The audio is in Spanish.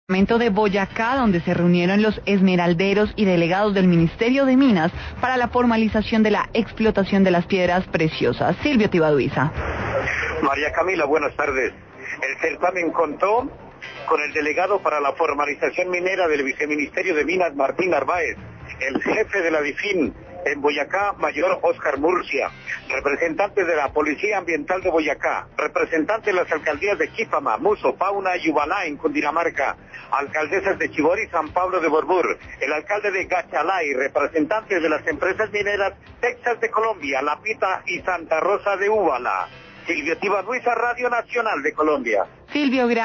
De Boyacá, donde se reunieron los esmeralderos y delegados del Ministerio de Minas para la formalización de la explotación de las piedras preciosas. Silvio Tibaduiza. María Camila, buenas tardes. El certamen contó con el delegado para la formalización minera del Viceministerio de Minas, Martín Narváez, el jefe de la DIFIN en Boyacá, mayor Óscar Murcia, representantes de la Policía Ambiental de Boyacá, representantes de las alcaldías de Quipama, Muso, Pauna y Ubalá en Cundinamarca, alcaldesas de Chivori y San Pablo de Borbur, el alcalde de Gachalay, representantes de las empresas mineras Texas de Colombia, La Pita y Santa Rosa de Úbala. Silvio Tibaduiza, Radio Nacional de Colombia. Silvio, gracias.